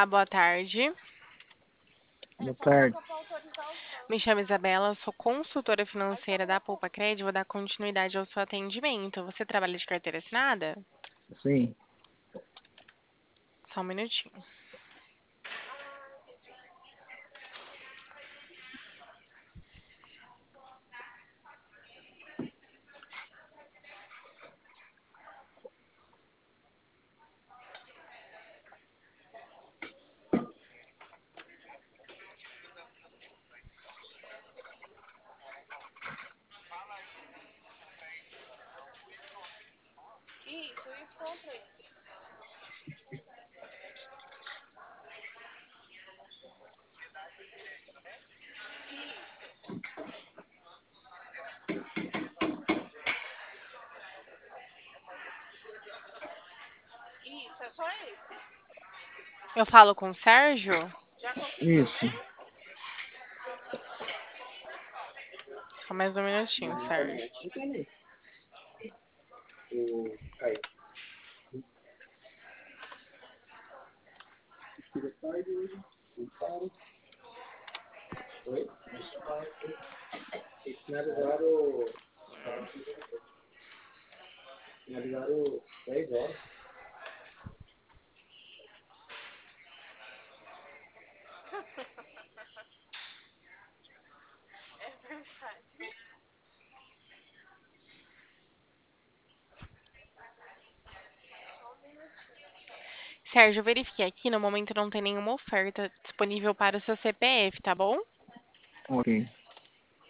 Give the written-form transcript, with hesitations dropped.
Olá, boa tarde. Boa tarde. Me chamo Isabela, eu sou consultora financeira da Poupa Cred. Vou dar continuidade ao seu atendimento. Você trabalha de carteira assinada? Sim, Só um minutinho. Eu falo com o Sérgio? isso. Só mais um minutinho, Sérgio. Sérgio, eu verifiquei aqui, no momento não tem nenhuma oferta disponível para o seu CPF, tá bom? Ok.